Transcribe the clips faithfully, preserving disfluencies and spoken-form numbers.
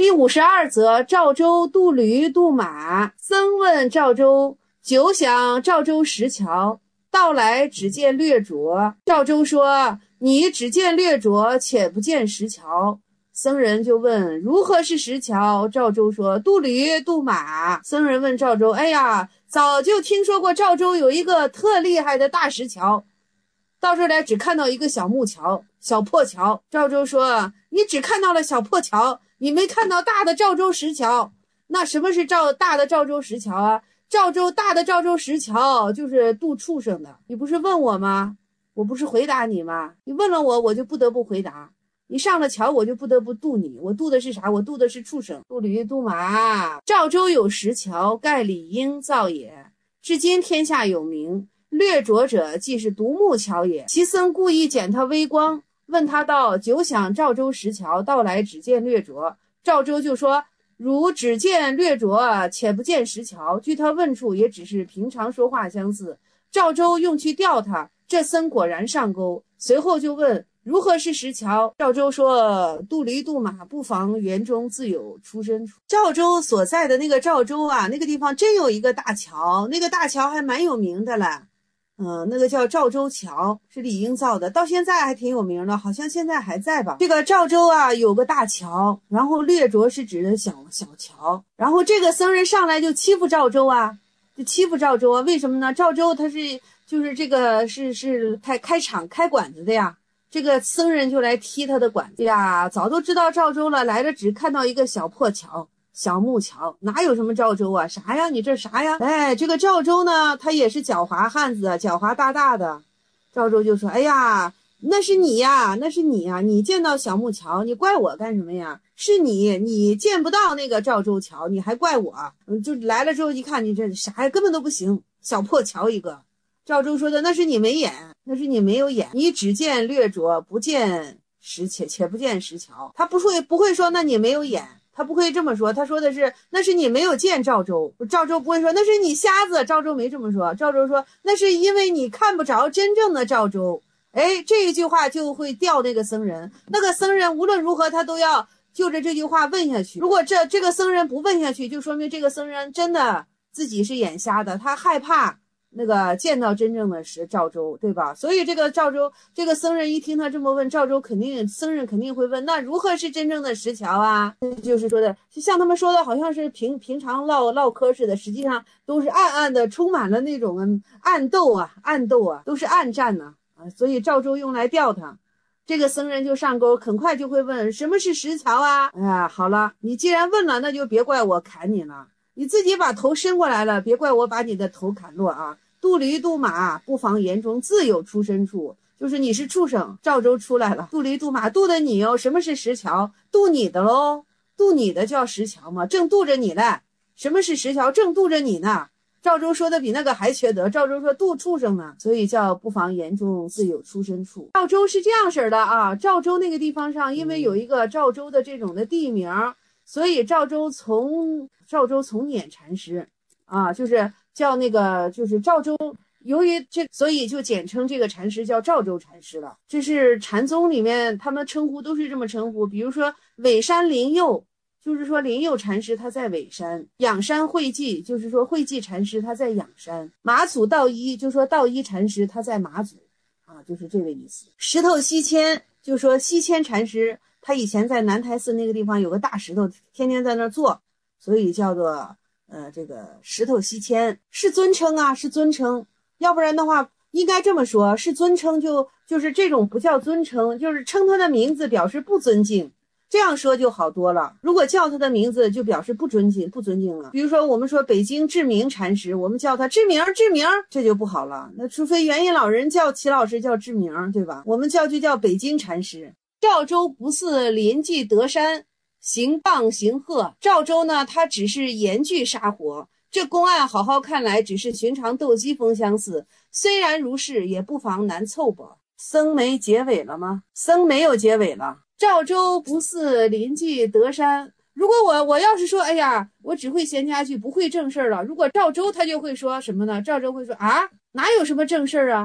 第五十二则，赵州渡驴渡马。僧问赵州，久想赵州石桥，到来只见略拙。赵州说：你只见略拙，且不见石桥。僧人就问：如何是石桥？赵州说：渡驴渡马。僧人问赵州：哎呀，早就听说过赵州有一个特厉害的大石桥，到这儿来只看到一个小木桥，小破桥。赵州说：你只看到了小破桥，你没看到大的赵州石桥。那什么是赵大的赵州石桥啊？赵州大的赵州石桥就是渡畜生的。你不是问我吗？我不是回答你吗？你问了我，我就不得不回答。你上了桥，我就不得不渡你。我渡的是啥？我渡的是畜生。渡驴渡马。赵州有石桥，盖理应造也，至今天下有名。略拙者，即是独木桥也。其僧故意减他微光，问他道：久想赵州石桥，到来只见略拙。赵州就说：汝只见略拙，且不见石桥。据他问处，也只是平常说话相似。赵州用去钓他，这僧果然上钩。随后就问：如何是石桥？赵州说：渡驴渡马，不妨园中自有出身处。赵州所在的那个赵州啊，那个地方真有一个大桥，那个大桥还蛮有名的了。嗯，那个叫赵州桥，是李应造的，到现在还挺有名的，好像现在还在吧。这个赵州啊有个大桥，然后略拙是指的小小桥，然后这个僧人上来就欺负赵州啊，就欺负赵州啊。为什么呢？赵州他是就是这个是是开开厂开馆子的呀，这个僧人就来踢他的馆子呀。早都知道赵州了，来了只看到一个小破桥，小木桥，哪有什么赵州啊？啥呀？你这啥呀？哎，这个赵州呢，他也是狡猾汉子，狡猾大大的。赵州就说：哎呀，那是你呀，那是你呀，你见到小木桥，你怪我干什么呀？是你，你见不到那个赵州桥，你还怪我？嗯，就来了之后一看，你这啥呀，根本都不行，小破桥一个。赵州说的：那是你没眼，那是你没有眼，你只见略拙，不见石且且不见石桥。他不会不会说那你没有眼，他不会这么说，他说的是那是你没有见赵州。赵州不会说那是你瞎子，赵州没这么说，赵州说那是因为你看不着真正的赵州。哎，这一句话就会吊那个僧人，那个僧人无论如何他都要就着这句话问下去。如果这这个僧人不问下去，就说明这个僧人真的自己是眼瞎的，他害怕那个见到真正的是赵州，对吧？所以这个赵州这个僧人一听他这么问，赵州肯定僧人肯定会问，那如何是真正的石桥啊？就是说的像他们说的好像是平平常唠唠嗑似的，实际上都是暗暗的，充满了那种暗斗啊暗斗啊，都是暗战呢 啊, 啊所以赵州用来钓他，这个僧人就上钩，很快就会问什么是石桥啊？哎呀，好了，你既然问了，那就别怪我砍你了，你自己把头伸过来了，别怪我把你的头砍落啊。渡驴渡马，不妨园中自有出身处，就是你是畜生，赵州出来了，渡驴渡马渡的你哦。什么是石桥？渡你的喽，渡你的叫石桥嘛，正渡着你呢。什么是石桥？正渡着你呢。赵州说的比那个还缺德，赵州说渡畜生呢，所以叫不妨园中自有出身处。赵州是这样式的啊，赵州那个地方上，因为有一个赵州的这种的地名，所以赵州从赵州从辇禅师啊，就是叫那个就是赵州，由于这所以就简称这个禅师叫赵州禅师了。这是禅宗里面他们称呼都是这么称呼，比如说尾山灵佑，就是说灵佑禅师他在尾山，仰山慧寂，就是说慧寂禅师他在仰山，马祖道一，就说道一禅师他在马祖啊，就是这个意思。石头西迁，就说西迁禅师他以前在南台寺那个地方有个大石头，天天在那儿坐，所以叫做呃，这个石头西迁，是尊称啊，是尊称，要不然的话应该这么说，是尊称就就是这种不叫尊称，就是称他的名字表示不尊敬，这样说就好多了。如果叫他的名字就表示不尊敬，不尊敬了。比如说我们说北京志明禅师，我们叫他志明志明，这就不好了。那除非元音老人叫齐老师叫志明，对吧？我们叫就叫北京禅师。赵州不似临济德山，行棒行鹤。赵州呢，他只是严具杀活，这公案好好看来只是寻常斗鸡风相似，虽然如是也不妨难凑合。僧没结尾了吗？僧没有结尾了。赵州不似临济德山，如果我我要是说哎呀我只会闲家具不会正事了，如果赵州他就会说什么呢？赵州会说啊哪有什么正事啊，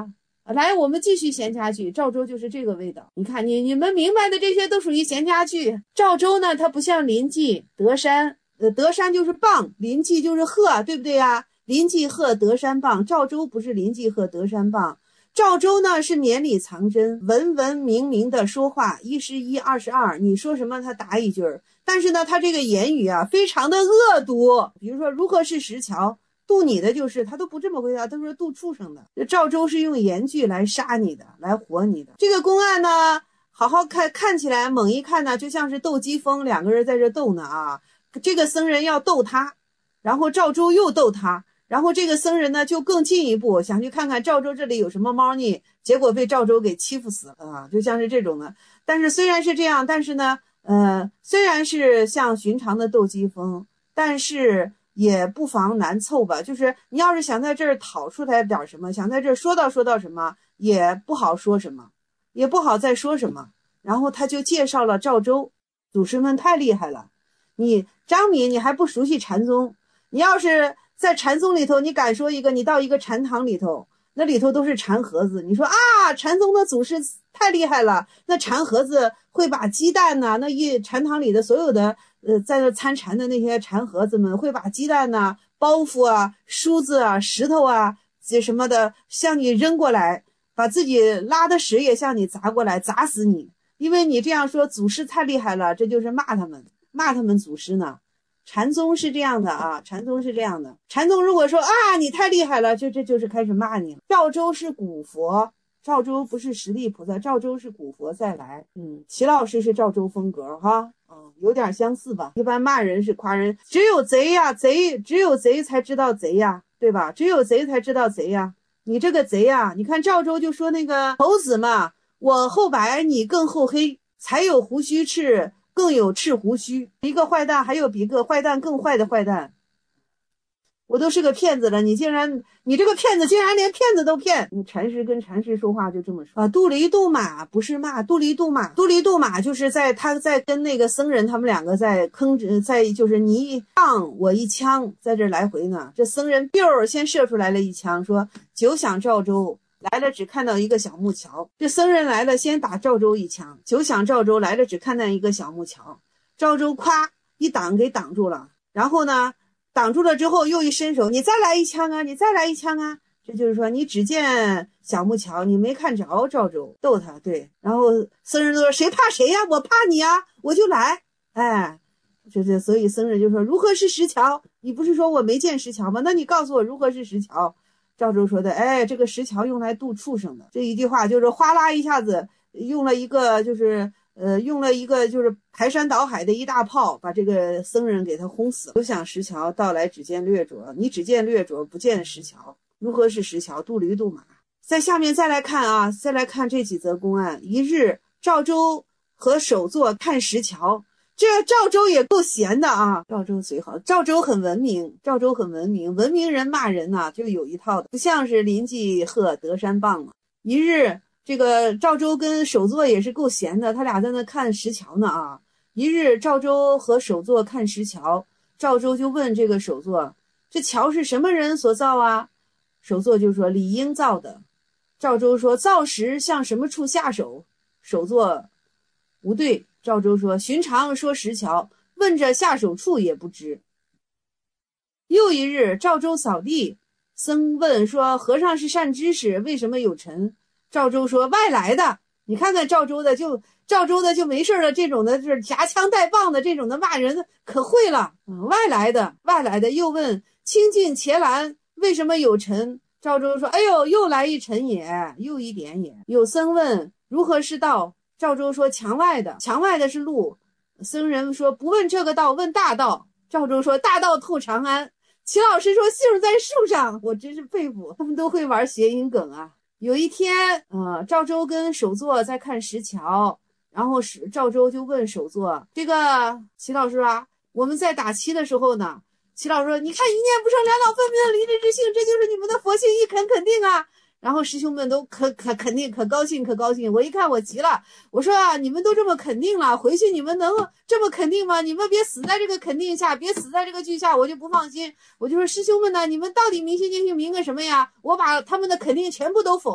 来，我们继续闲家句。赵州就是这个味道。你看，你你们明白的这些都属于闲家句。赵州呢，它不像临济、德山，呃，德山就是棒，临济就是鹤，对不对呀？临济鹤，德山棒。赵州不是临济鹤，德山棒。赵州呢是绵里藏针，文文明明的说话，一是一，二是二，你说什么他答一句儿。但是呢，他这个言语啊，非常的恶毒。比如说，如何是石桥？渡你的就是他都不这么回答，他说渡畜生的。这赵州是用言句来杀你的，来活你的。这个公案呢，好好看，看起来猛一看呢，就像是斗鸡风，两个人在这斗呢啊。这个僧人要斗他，然后赵州又斗他，然后这个僧人呢就更进一步想去看看赵州这里有什么猫腻，结果被赵州给欺负死了啊，就像是这种的。但是虽然是这样，但是呢，呃，虽然是像寻常的斗鸡风，但是也不妨难凑吧，就是你要是想在这儿讨出来点什么，想在这儿说到说到什么，也不好说什么，也不好再说什么。然后他就介绍了赵州，祖师们太厉害了。你张敏，你还不熟悉禅宗，你要是在禅宗里头，你敢说一个，你到一个禅堂里头，那里头都是禅盒子，你说啊，禅宗的祖师太厉害了，那禅盒子会把鸡蛋呐、啊，那一禅堂里的所有的呃，在那参禅的那些禅盒子们会把鸡蛋呐、啊、包袱啊、梳子啊、石头啊这什么的向你扔过来，把自己拉的屎也向你砸过来，砸死你。因为你这样说祖师太厉害了，这就是骂他们，骂他们祖师呢。禅宗是这样的啊，禅宗是这样的。禅宗如果说啊你太厉害了，就这就是开始骂你了。赵州是古佛，赵州不是实力菩萨，赵州是古佛再来。嗯，齐老师是赵州风格哈，嗯，有点相似吧。一般骂人是夸人，只有贼呀，贼只有贼才知道贼呀，对吧？只有贼才知道贼呀。你这个贼呀，你看赵州就说那个猴子嘛，我后白你更厚黑，才有胡须赤，更有赤胡须。一个坏蛋还有比一个坏蛋更坏的坏蛋。我都是个骗子了，你竟然，你这个骗子竟然连骗子都骗！你禅师跟禅师说话就这么说啊。渡离渡马不是骂，渡离渡马，渡离渡马就是在他在跟那个僧人他们两个在坑，在就是你一棒我一枪，在这来回呢。这僧人 biu 先射出来了一枪，说久想赵州来了，只看到一个小木桥。这僧人来了，先打赵州一枪，久想赵州来了，只看到一个小木桥。赵州咵一挡给挡住了，然后呢？挡住了之后又一伸手，你再来一枪啊，你再来一枪啊。这就是说你只见小木桥，你没看着赵州，逗他。对，然后僧人都说谁怕谁呀、啊、我怕你啊，我就来。哎，就是所以僧人就说如何是石桥，你不是说我没见石桥吗？那你告诉我如何是石桥。赵州说的，哎，这个石桥用来渡畜生的。这一句话就是哗啦一下子用了一个就是呃，用了一个就是排山倒海的一大炮，把这个僧人给他轰死了。休想石桥，到来只见掠夺，你只见掠夺，不见石桥。如何是石桥？渡驴渡马。在下面再来看啊，再来看这几则公案。一日，赵州和首座看石桥。这赵州也够闲的啊，赵州最好，赵州很文明，赵州很文明，文明人骂人呐、啊，就有一套的，不像是临济鹤德山棒嘛。一日。这个赵州跟首座也是够闲的，他俩在那看石桥呢啊。一日，赵州和首座看石桥，赵州就问这个首座：“这桥是什么人所造啊？”首座就说：“李应造的。”赵州说：“造时向什么处下手？”首座无对。赵州说：“寻常说石桥，问着下手处也不知。”又一日，赵州扫地，僧问说：“和尚是善知识，为什么有尘？”赵州说外来的，你看看赵州的就赵州的就没事了，这种的就是夹枪带棒的这种的骂人可会了、嗯、外来的外来的。又问清净伽蓝为什么有尘？赵州说哎呦又来一尘也，又一点也。有僧问如何是道？赵州说墙外的，墙外的是路。僧人说不问这个道，问大道。赵州说大道透长安。齐老师说杏在树上，我真是佩服，他们都会玩谐音梗啊。有一天，呃，赵州跟首座在看石桥，然后是赵州就问首座：“这个齐老师啊，我们在打七的时候呢。”齐老师说：“你看一念不生，两脑分明的离智之性，这就是你们的佛性，一肯肯定啊。”然后师兄们都可可肯定可高兴可高兴。我一看我急了，我说啊，你们都这么肯定了，回去你们能这么肯定吗？你们别死在这个肯定下，别死在这个句下，我就不放心。我就说师兄们呢，你们到底明心见性明个什么呀？我把他们的肯定全部都否了。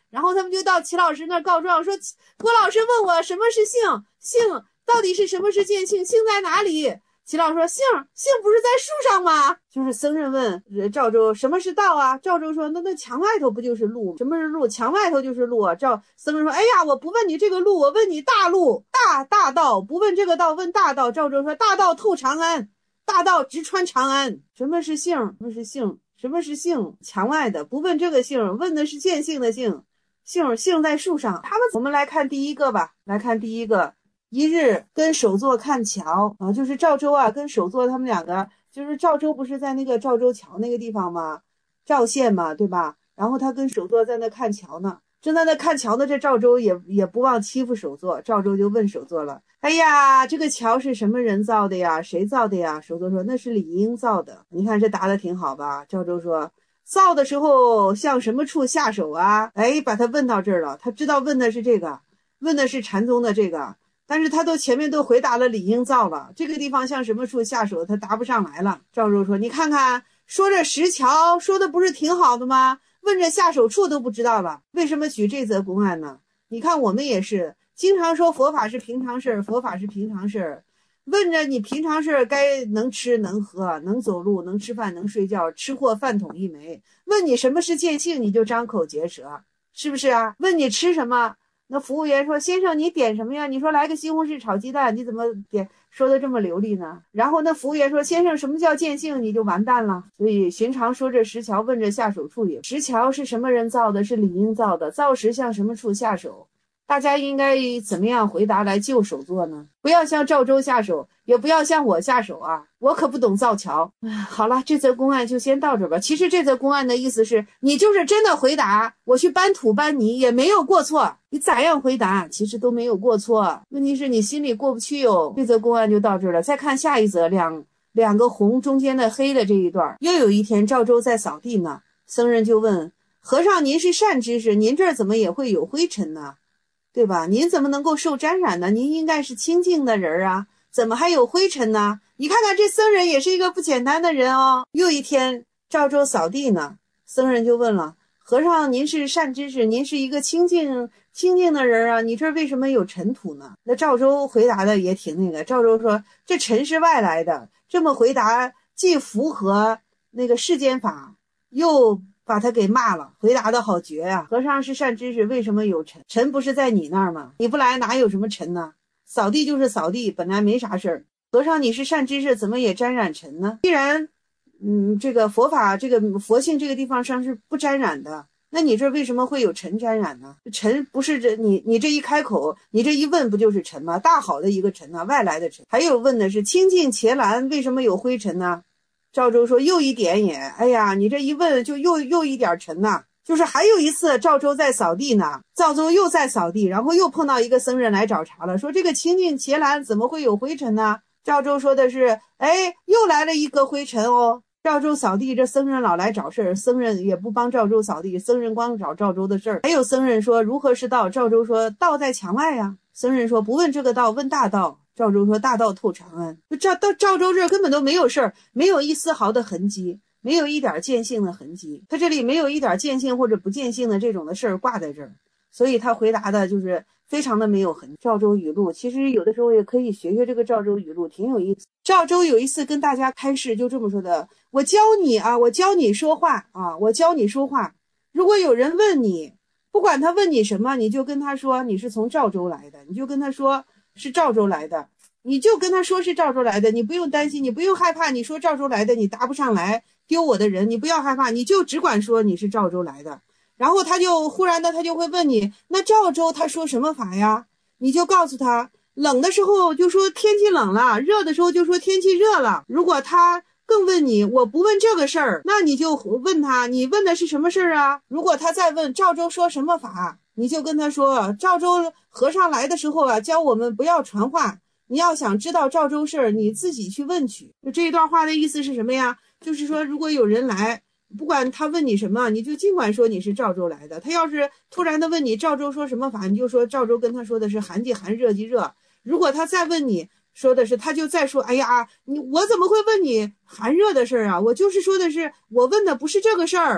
然后他们就到齐老师那儿告状，说郭老师问我什么是性，性到底是什么是见性，性在哪里？齐老师说性性不是在树上吗？就是僧人问赵州什么是道啊？赵州说那那墙外头不就是路？什么是路？墙外头就是路啊。赵僧人说哎呀，我不问你这个路，我问你大路，大大道，不问这个道，问大道。赵州说大道透长安，大道直穿长安。什么是性？什么是性？什么是性？墙外的，不问这个性，问的是见性的性。性性在树上。他们我们来看第一个吧，来看第一个。一日跟首座看桥啊，就是赵州啊跟首座他们两个，就是赵州不是在那个赵州桥那个地方吗？赵县嘛，对吧？然后他跟首座在那看桥呢，正在那看桥呢，这赵州也也不忘欺负首座，赵州就问首座了，哎呀，这个桥是什么人造的呀？谁造的呀？首座说那是李应造的。你看这答得挺好吧？赵州说造的时候向什么处下手啊？哎，把他问到这儿了，他知道问的是这个，问的是禅宗的这个，但是他都前面都回答了李应造了，这个地方向什么处下手他答不上来了。赵州说你看看，说这石桥说的不是挺好的吗？问这下手处都不知道了，为什么举这则公案呢？你看我们也是经常说佛法是平常事，佛法是平常事，问着你平常事该能吃能喝能走路能吃饭能睡觉，吃货饭桶一枚，问你什么是见性你就张口结舌，是不是啊？问你吃什么，那服务员说先生你点什么呀？你说来个西红柿炒鸡蛋，你怎么点说的这么流利呢？然后那服务员说先生什么叫见性，你就完蛋了。所以寻常说这石桥，问着下手处也。石桥是什么人造的？是李应造的。造时向什么处下手？大家应该怎么样回答来救首座呢？不要向赵州下手，也不要向我下手啊！我可不懂造桥。好了，这则公案就先到这吧。其实这则公案的意思是，你就是真的回答，我去搬土搬泥也没有过错，你咋样回答，其实都没有过错。问题是你心里过不去哟。这则公案就到这儿了。再看下一则，两两个红中间的黑的这一段。又有一天，赵州在扫地呢，僧人就问和尚：“您是善知识，您这儿怎么也会有灰尘呢？对吧？您怎么能够受沾染呢？您应该是清净的人啊，怎么还有灰尘呢？你看看这僧人也是一个不简单的人哦。”又一天，赵州扫地呢，僧人就问了：“和尚，您是善知识，您是一个清净清净的人啊，你这为什么有尘土呢？”那赵州回答的也挺那个，赵州说：“这尘是外来的。”这么回答既符合那个世间法，又把他给骂了，回答的好绝啊！和尚是善知识，为什么有尘？尘不是在你那儿吗？你不来哪有什么尘呢？扫地就是扫地，本来没啥事儿。和尚你是善知识，怎么也沾染尘呢？既然嗯，这个佛法这个佛性这个地方上是不沾染的，那你这为什么会有尘沾染呢？尘不是这你你这一开口，你这一问不就是尘吗？大好的一个尘啊，外来的尘。还有问的是清净伽蓝为什么有灰尘呢？赵州说又一点也，哎呀，你这一问就又又一点尘呐、啊。就是还有一次赵州在扫地呢，赵州又在扫地，然后又碰到一个僧人来找茬了，说这个清净伽蓝怎么会有灰尘呢？赵州说的是，哎，又来了一个灰尘哦。赵州扫地，这僧人老来找事儿，僧人也不帮赵州扫地，僧人光找赵州的事儿。还有僧人说如何是道？赵州说道在墙外呀、啊。僧人说不问这个道，问大道。赵州说大道透长安。赵到赵州这儿根本都没有事儿，没有一丝毫的痕迹，没有一点见性的痕迹，他这里没有一点见性或者不见性的这种的事儿挂在这儿，所以他回答的就是非常的没有痕迹。赵州语录其实有的时候也可以学学这个赵州语录，挺有意思。赵州有一次跟大家开示就这么说的，我教你啊，我教你说话啊，我教你说话，如果有人问你，不管他问你什么，你就跟他说你是从赵州来的，你就跟他说是赵州来的，你就跟他说是赵州来的，你不用担心，你不用害怕，你说赵州来的你答不上来丢我的人，你不要害怕，你就只管说你是赵州来的。然后他就忽然的他就会问你，那赵州他说什么法呀？你就告诉他，冷的时候就说天气冷了，热的时候就说天气热了。如果他更问你，我不问这个事儿，那你就问他，你问的是什么事儿啊？如果他再问赵州说什么法，你就跟他说，赵州和尚来的时候啊，教我们不要传话，你要想知道赵州事儿，你自己去问去。就这一段话的意思是什么呀？就是说如果有人来，不管他问你什么，你就尽管说你是赵州来的。他要是突然的问你赵州说什么法，你就说赵州跟他说的是寒即寒，热即热。如果他再问你说的是，他就再说，哎呀，你我怎么会问你寒热的事儿啊？我就是说的是，我问的不是这个事儿。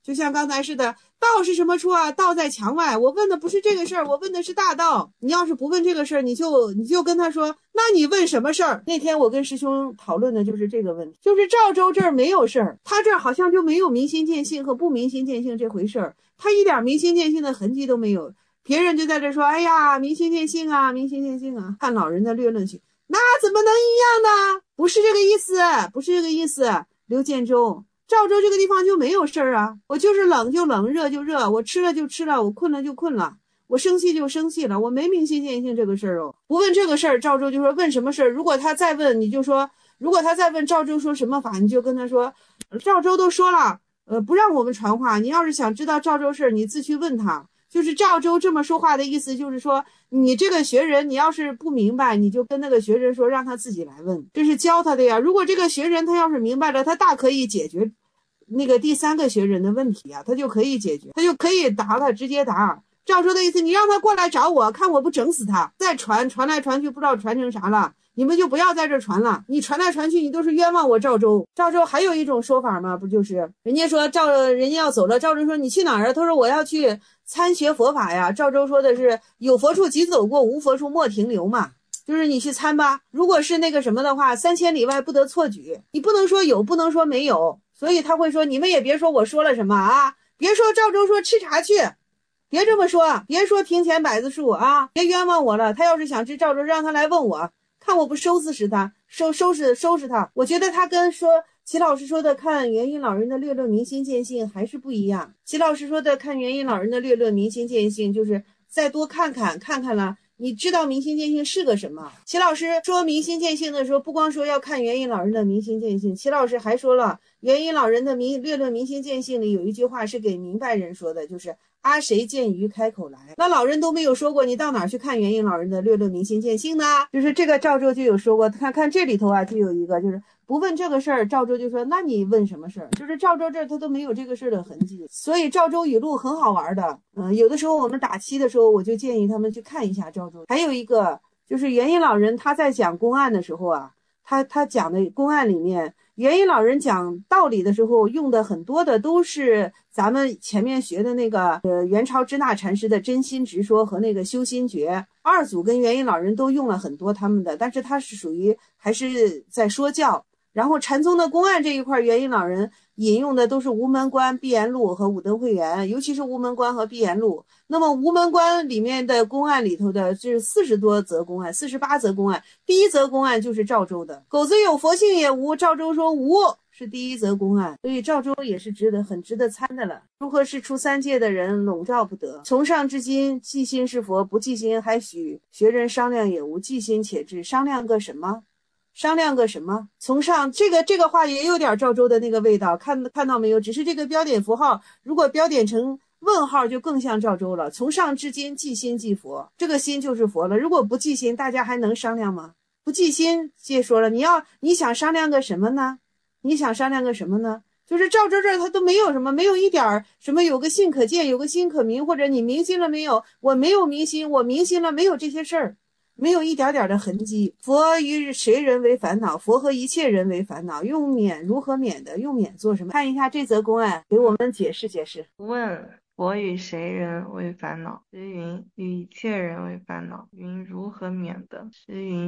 就像刚才似的，道是什么处啊？道在墙外。我问的不是这个事儿，我问的是大道。你要是不问这个事儿，你就你就跟他说，那你问什么事儿？那天我跟师兄讨论的就是这个问题，就是赵州这儿没有事儿，他这儿好像就没有明心见性和不明心见性这回事儿，他一点明心见性的痕迹都没有。别人就在这说，哎呀，明心见性啊，明心见性啊，看老人的略论去，那怎么能一样呢？不是这个意思，不是这个意思。刘建州，赵州这个地方就没有事儿啊，我就是冷就冷，热就热，我吃了就吃了，我困了就困了，我生气就生气了，我没明心见性这个事儿哦。不问这个事儿，赵州就说问什么事儿？如果他再问，你就说，如果他再问赵州说什么法，你就跟他说，赵州都说了，呃，不让我们传话，你要是想知道赵州事儿，你自去问他。就是赵州这么说话的意思，就是说你这个学人，你要是不明白，你就跟那个学人说，让他自己来问，这是教他的呀。如果这个学人他要是明白了，他大可以解决那个第三个学人的问题啊，他就可以解决，他就可以答了，直接答。赵州的意思，你让他过来找我，看我不整死他。再传传来传去，不知道传成啥了。你们就不要在这传了，你传来传去，你都是冤枉我赵州。赵州还有一种说法吗？不就是人家说赵人家要走了，赵州说你去哪儿啊？他说我要去参学佛法呀。赵州说的是有佛处即走过，无佛处莫停留嘛，就是你去参吧。如果是那个什么的话，三千里外不得错举，你不能说有，不能说没有。所以他会说你们也别说我说了什么啊，别说赵州说吃茶去。别这么说，别说庭前百子树啊，别冤枉我了。他要是想吃赵州，让他来问我，看我不收拾死他，收收拾收拾他。我觉得他跟说齐老师说的看元音老人的略论明心见性还是不一样。齐老师说的看元音老人的略论明心见性，就是再多看看看看了，你知道明心见性是个什么。齐老师说明心见性的时候，不光说要看元音老人的明心见性，齐老师还说了元音老人的明略论明心见性里有一句话是给明白人说的，就是阿谁见鱼开口来。那老人都没有说过，你到哪儿去看元音老人的略论明心见性呢？就是这个赵州就有说过，看看这里头啊，就有一个就是不问这个事儿，赵州就说那你问什么事儿？就是赵州这儿他都没有这个事儿的痕迹，所以赵州语录很好玩的。嗯，有的时候我们打七的时候，我就建议他们去看一下赵州。还有一个就是元音老人他在讲公案的时候啊，他他讲的公案里面，元音老人讲道理的时候用的很多的都是咱们前面学的那个呃元朝支那禅师的真心直说和那个修心诀，二祖跟元音老人都用了很多他们的，但是他是属于还是在说教。然后禅宗的公案这一块，元音老人引用的都是无门关、碧岩录和五灯会元，尤其是无门关和碧岩录。那么无门关里面的公案里头的是四十多则公案，四十八则公案。第一则公案就是赵州的，狗子有佛性也无，赵州说无，是第一则公案。所以赵州也是值得很值得参的了。如何是出三界的人笼罩不得？从上至今，即心是佛，不即心还许学人商量也无，即心且至，商量个什么？商量个什么？从上这个这个话也有点赵州的那个味道，看看到没有？只是这个标点符号，如果标点成问号，就更像赵州了。从上至今，即心即佛，这个心就是佛了。如果不即心，大家还能商量吗？不即心，接说了，你要你想商量个什么呢？你想商量个什么呢？就是赵州这儿他都没有什么，没有一点什么有个心可见，有个心可明，或者你明心了没有？我没有明心，我明心了没有？这些事儿。没有一点点的痕迹。佛与谁人为烦恼？佛和一切人为烦恼。用免如何免的？用免做什么？看一下这则公案，给我们解释解释。 问佛与谁人为烦恼？实云与一切人为烦恼。云如何免的？实云